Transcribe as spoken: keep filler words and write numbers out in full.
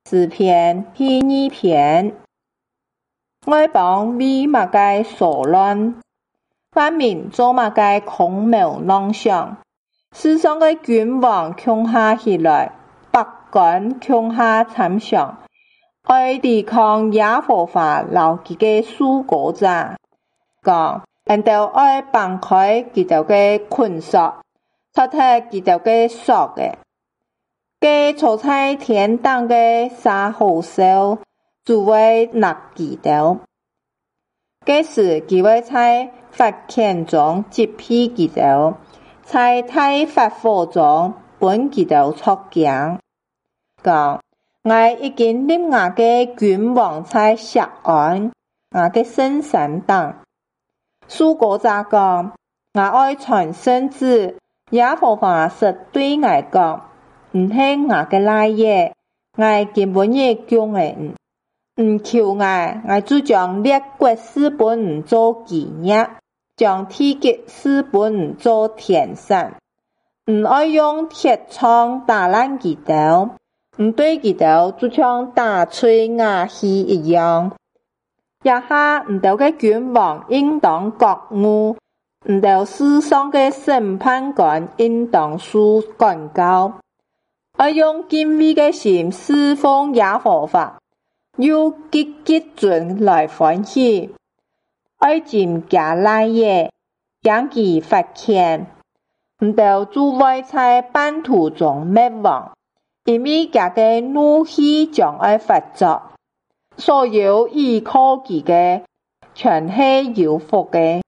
诗篇第二篇，外邦为马该所乱，万民做马该孔谬妄想。世上的君王穷下起来，百官穷下参详，爱抵抗耶和华留佢嘅属國者，講人哋愛放開佢哋嘅捆鎖，脫脫佢哋嘅鎖嘅。佢坐在天堂嘅沙河手，只為拿佢哋。這時佢會在法鉗中擊斃佢哋，在大法火中本佢哋出境。講我已經立我嘅君王在錫安，我嘅聖山頂。屬國者講，我愛傳聖旨，耶和華說對我講，唔係我嘅賴嘢，我根本也叫我唔，唔求我，我就將列國事本做紀念，將天極事本做田產，唔愛用鐵槍打爛佢哋，唔對佢哋就像打碎瓦器一樣。一下唔到嘅君王應當覺悟，唔到世上嘅審判官應當受管教。愛用敬畏嘅心侍奉耶和華，又積極準來歡喜，愛盡加賴嘢，將其發鉗，唔到諸位在半途中滅亡，因為佢嘅怒氣將愛發作，所有依靠佢嘅全係有福嘅。